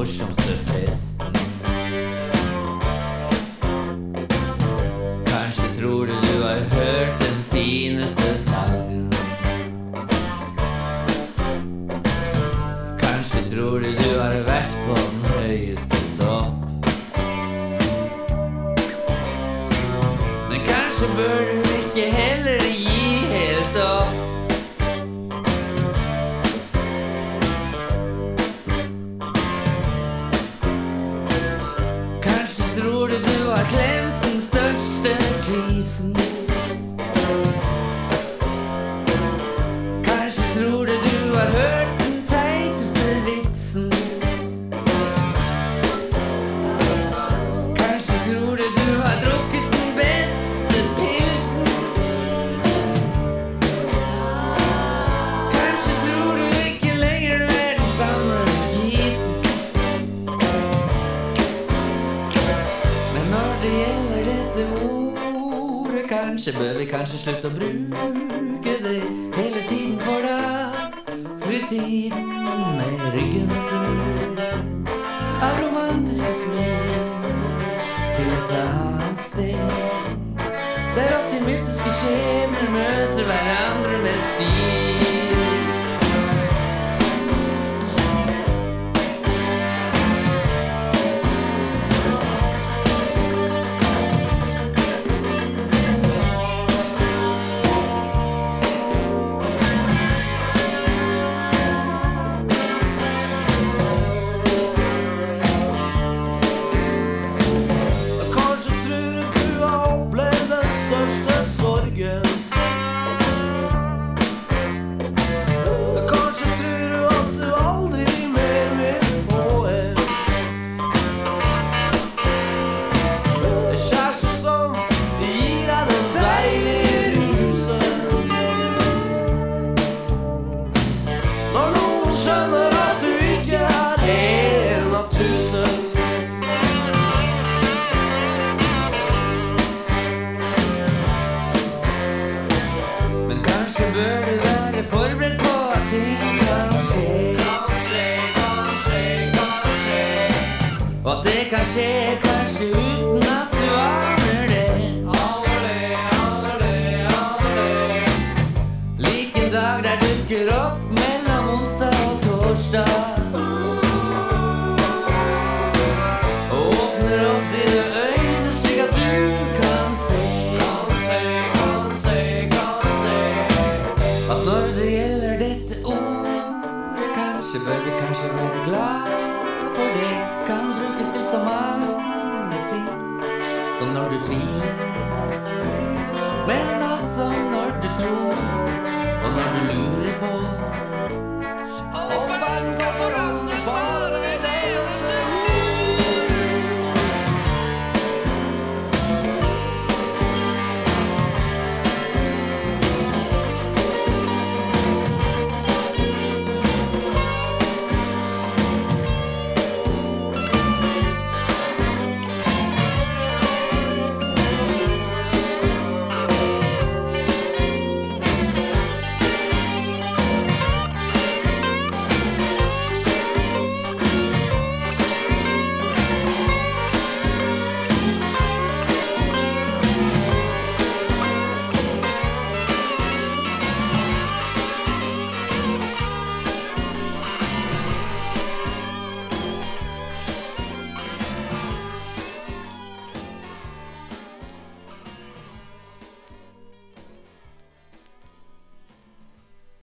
morsomste festen. Kanskje tror du har hørt den fineste sangen. Kanskje tror du har vært på den høyeste topp. Men kanskje bør du ikke heller gi helt opp. Kanskje tror du har klemt den største krisen. Kanskje tror du har hørt den teiteste vitsen. Kanskje tror du har drukket den beste pilsen. Kanskje tror du ikke lenger du den samme kisen. Men når det gjelder dette ordet, kanskje bør vi slutte å bruke det hele tiden, for da flyr tiden med ryggen full av romantiske smil til et annet sted, der optimistiske skjebner møter hverandre med stil. Kanskje tror du har opplevd den største sorgen. Kanskje tror du at du aldri mer vil få en kjæreste som gir deg den deilige rusen. Når noen skjønner at du ikke er en av tusen. Men kanskje bør du være forberedt på at ting kan skje. Og at det kan skje kanskje uten at du aner det. Lik en dag der dukker opp mellom onsdag og torsdag. Og åpner opp dine øyne slik at du kan se. At når det gjelder dette ordet, kanskje bør vi være glad, for det kan brukes til så mange ting. Som når du tviler, men også når du tror.